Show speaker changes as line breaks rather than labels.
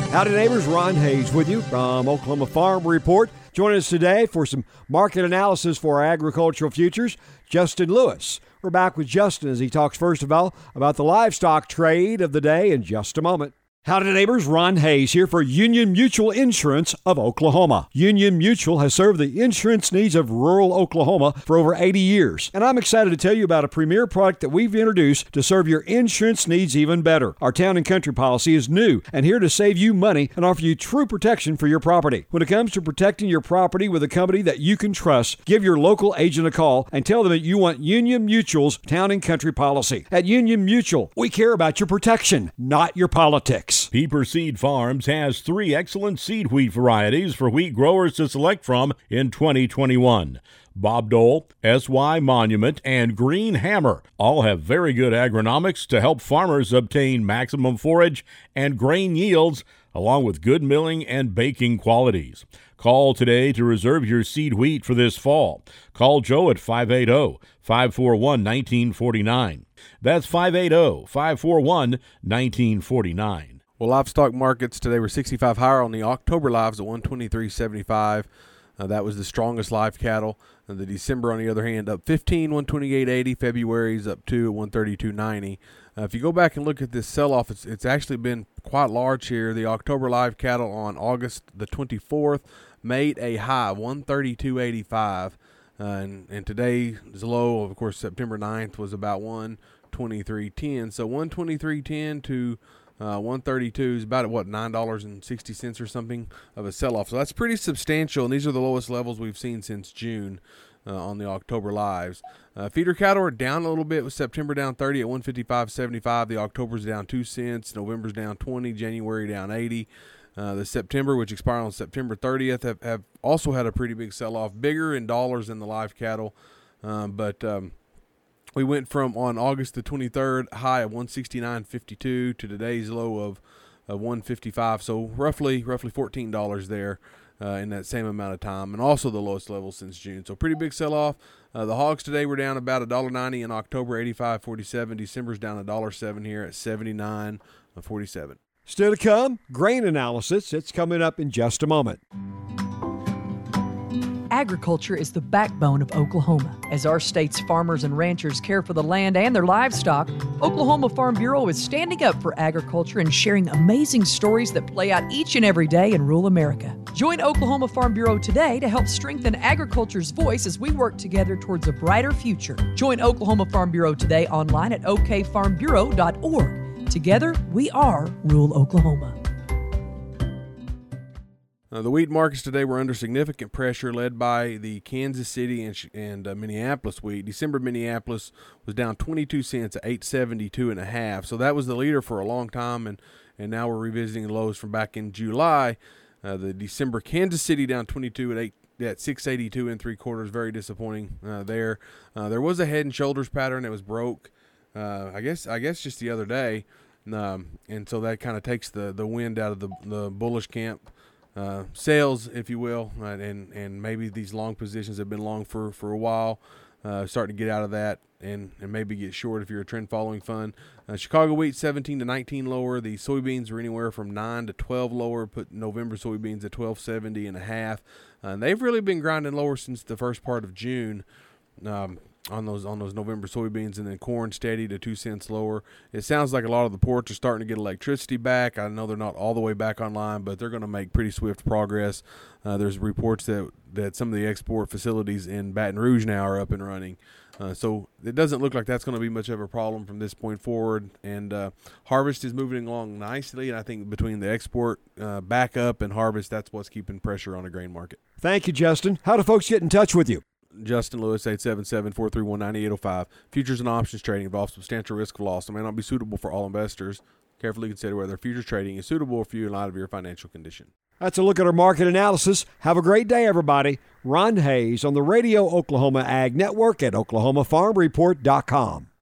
Howdy neighbors, Ron Hayes with you from Oklahoma Farm Report. Joining us today for some market analysis for our agricultural futures, Justin Lewis. We're back with Justin as he talks first of all about the livestock trade of the day in just a moment. Howdy neighbors, Ron Hayes here for Union Mutual Insurance of Oklahoma. Union Mutual has served the insurance needs of rural Oklahoma for over 80 years. And I'm excited to tell you about a premier product that we've introduced to serve your insurance needs even better. Our Town and Country policy is new and here to save you money and offer you true protection for your property. When it comes to protecting your property with a company that you can trust, give your local agent a call and tell them that you want Union Mutual's Town and Country policy. At Union Mutual, we care about your protection, not your politics.
Pieper Seed Farms has 3 excellent seed wheat varieties for wheat growers to select from in 2021. Bob Dole, SY Monument, and Green Hammer all have very good agronomics to help farmers obtain maximum forage and grain yields, along with good milling and baking qualities. Call today to reserve your seed wheat for this fall. Call Joe at 580-541-1949. That's 580-541-1949.
Well, livestock markets today were 65 higher on the October lives at 123.75. That was the strongest live cattle. The December, on the other hand, up 15, 128.80. February's up 2 at 132.90. If you go back and look at this sell-off, it's actually been quite large here. The October live cattle on August the 24th made a high, 132.85. And today's low, of course, September 9th was about 123.10. So 123.10 to 132 is about $9.60 or something of a sell-off. So that's pretty substantial, and these are the lowest levels we've seen since June on the October lives. Feeder cattle are down a little bit, with September down 30 at 155.75. The October's down 2 cents. November's down 20. January down 80. The September, which expired on September 30th, have also had a pretty big sell-off, bigger in dollars than the live cattle, but we went from on August the 23rd high of 169.52 to today's low of 155. So roughly $14 there in that same amount of time, and also the lowest level since June. So pretty big sell-off. The hogs today were down about $1.90 in October, 85.47. December's down $1.07 here at 79.47.
Still to come, grain analysis. It's coming up in just a moment.
Agriculture is the backbone of Oklahoma. As our state's farmers and ranchers care for the land and their livestock, Oklahoma Farm Bureau is standing up for agriculture and sharing amazing stories that play out each and every day in rural America. Join Oklahoma Farm Bureau today to help strengthen agriculture's voice as we work together towards a brighter future. Join Oklahoma Farm Bureau today online at okfarmbureau.org. Together, we are rural Oklahoma.
The wheat markets today were under significant pressure, led by the Kansas City and Minneapolis wheat. December Minneapolis was down 22 cents at 872.5. So that was the leader for a long time, and now we're revisiting the lows from back in July. The December Kansas City down 22 at 682 3/4. Very disappointing there. There was a head and shoulders pattern that was broke. I guess just the other day, and so that kind of takes the wind out of the bullish camp. Sales, if you will, and maybe these long positions have been long for a while, starting to get out of that and maybe get short if you're a trend following fund. Chicago wheat 17 to 19 lower. The soybeans were anywhere from 9 to 12 lower. Put November soybeans at 1270.5. And they've really been grinding lower since the first part of June. On those November soybeans, and then corn steady to 2 cents lower. It sounds like a lot of the ports are starting to get electricity back. I know they're not all the way back online, but they're going to make pretty swift progress. There's reports that some of the export facilities in Baton Rouge now are up and running. So it doesn't look like that's going to be much of a problem from this point forward. And harvest is moving along nicely, and I think between the export backup and harvest, that's what's keeping pressure on the grain market.
Thank you, Justin. How do folks get in touch with you?
Justin Lewis, 877-431-9805. Futures and options trading involves substantial risk of loss and may not be suitable for all investors. Carefully consider whether futures trading is suitable for you in light of your financial condition.
That's a look at our market analysis. Have a great day, everybody. Ron Hayes on the Radio Oklahoma Ag Network at oklahomafarmreport.com.